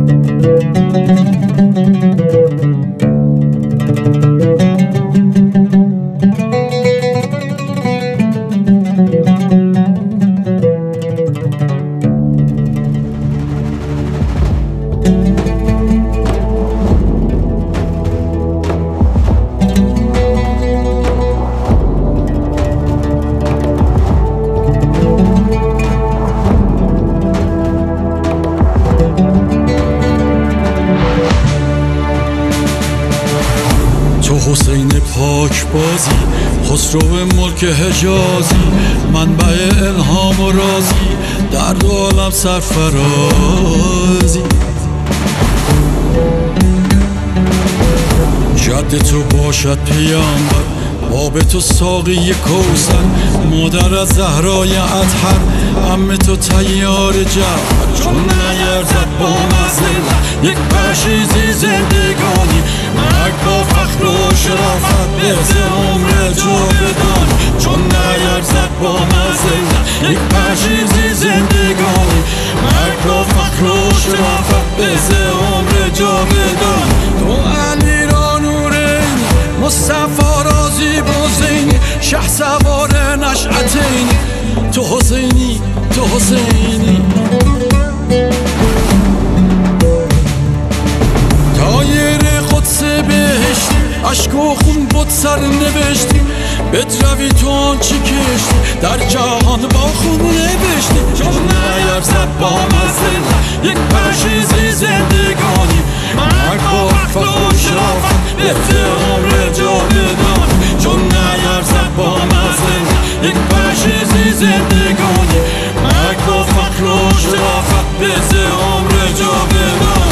حسین پاک بازی، خسرو ملک حجازی، منبع الهام و رازی، در دو عالم سرفرازی. جد تو باشد پیامبر، باب تو ساقی کوثر، مادر از زهرای اطهر، عم تو طیار جعفر. چون نیرزد با مزه یک پشیزی زندگانی، مرگ با فخر و شرافت بهز عمر جاودانی. چون نیرزد با مزه یک پشیزی زندگانی، مرگ با فخر و شرافت بهز عمر جاودانی. تو علی را نورین، مصطفی را زیبا زینی، شه سوار نشأتینی، تو حسینی تو حسینی. تایر قدس بهشتی، عشق و خون بود سر نوشتی، بدروی تو آنچه کشتی، در جهان با خون نوشتی. چون نیرزد با مزه یک پشیزی زندگانی، مرگ با فخر و شرافت بهز عمر جاودانی. چون نیرزد با مزه یک پشیزی زندگانی، مرگ با فخر و شرافت بهز عمر جاودانی.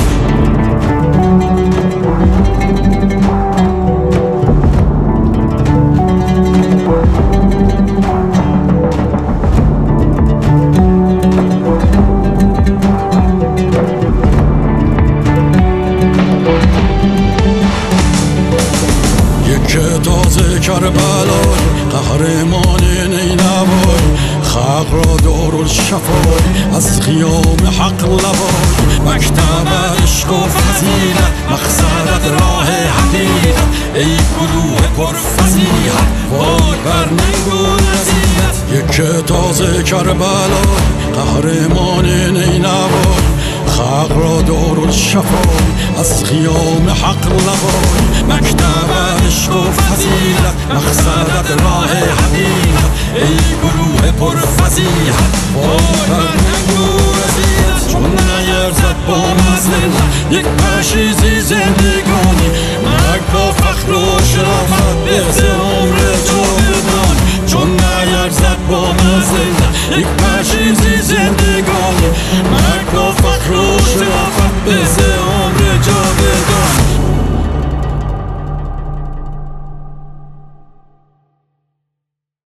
تازه کربلای قهرمان نینوای، خلق را دارالشفای از خیام حق لوای. مکتب عشق و فضیلت، مقصدت راه حقیقت، ای گروه پرفضیحت، وای بر ننگ و نصیحت. یک تازه کربلای قهرمان نینوای، خلق را دارالشفای از خیام حق لوای. مکتب عشق و فضیلت، مقصدت راه حقیقت، ای گروه پرفضیحت، وای بر ننگ و نصیحت. چون نیرزد با مزه یک پشیزی زندگانی، مرگ با فخر و شرافت بهز عمر جاودانی. چون نیرزد با مزه یک پشیزی